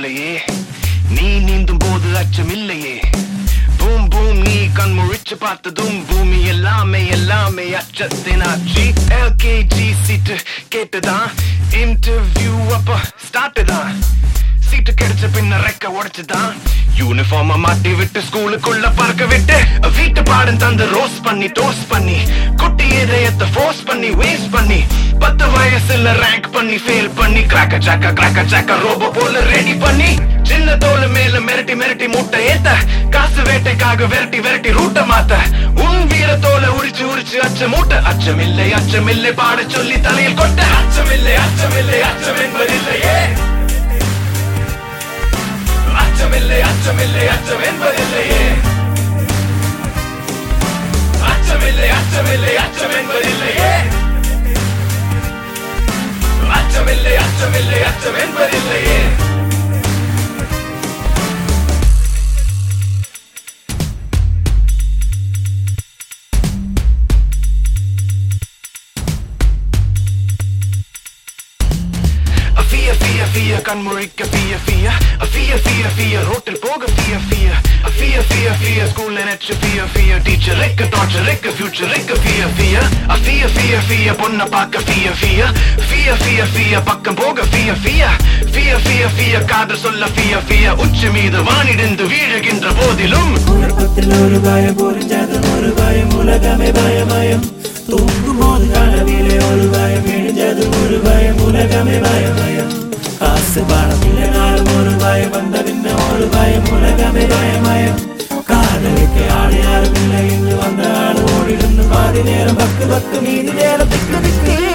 சொல்லையே நீ நீந்தும் போது அச்சமில்லையே பூம் பூம் நீ கண் முழிச்சு பார்த்ததும் பூமி எல்லாமே எல்லாமே அச்சத்தின் ஆட்சி எல்கேஜி சீட்டு கேட்டுதான் இன்டர்வியூ அப்ப ஸ்டார்ட் தான் சீட்டு கிடைச்ச பின்ன ரெக்க உடைச்சுதான் யூனிஃபார்ம மாட்டி விட்டு ஸ்கூலுக்குள்ள பார்க்க விட்டு வீட்டு பாடம் தந்து ரோஸ் பண்ணி டோஸ்ட் பண்ணி குட்டி இதயத்தை ஃபோர்ஸ் பண்ணி வேஸ்ட் பண்ணி 10 வயசுல ரேங்க் பண்ணி ஃபெயில் பண்ணி கிராக்க ஜாக்க ரோபோ போல ரெடி பண்ணி சின்ன தோல் மேல மிரட்டி மிரட்டி மூட்டை ஏத்த காசு வேட்டைக்காக விரட்டி ரூட்ட மாத்த உன் வீர தோலை உரிச்சு உரிச்சு அச்ச மூட்டை அச்சமில்லை பாட சொல்லி தலையில் கொட்ட அச்சமில்லை அச்சம் என்பதில்லையே அச்சமில்லை என்பதில்லையே அச்சமில்லை என்பதில்லையே அச்சம் என்பதில்லையே Fear, கண் முழிக்க fear, ரோட்டில் போக fear, ஸ்கூல்ல நெச்சு fear, டீச்சருக்கு டார்ச்சருக்கு ஃபியூச்சருக்கு fear, பொண்ண பார்க்க fear, பக்கம் போக fear, காதல் சொல்ல fear, உச்சி மீது வானிடிந்து வீழுகின்ற போதிலும் உலகத்தில் ஒரு பயம் புரிஞ்சதும் ஒரு பயம் உலகமே பயம் தூங்கும் போது கனவிலே ஒரு பயம் விழுந்ததும் ஒரு பயம் உலகமே பயம் காசு பணம் இல்லைனாலும் ஒரு பயம் வந்த பின்ன ஒரு பயம் உலகமே பயம் காதலுக்கு ஆள் யாரும் இல்லை இங்கு வந்த ஆள் ஓடிருந்து பாதி நேரம் பக்கு மீதி நேரம் திக்கு